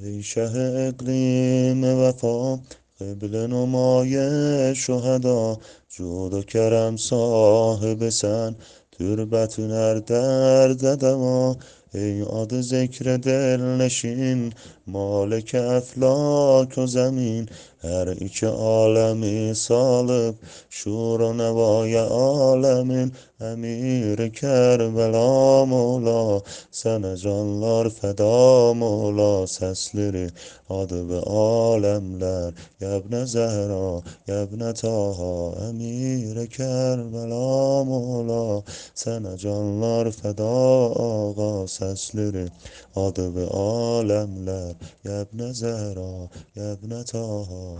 ای شه اقلیم وفا، قبل نمای شهدا، جود و کرم صاحب سن، تربتون هر درد دوا. ای یاد ذکر دل نشین، مالک افلاک و زمین، هر ایک عالمی سالب، شور و نوای عالمین. emir Kerbela Mola, sana canlar feda Mola. Sesleri adı ve alemler, Yebne Zehra, Yebne Taha. Emir Kerbela Mola, sana canlar feda Ağa. Sesleri adı ve alemler, Yebne Zehra, Yebne Taha.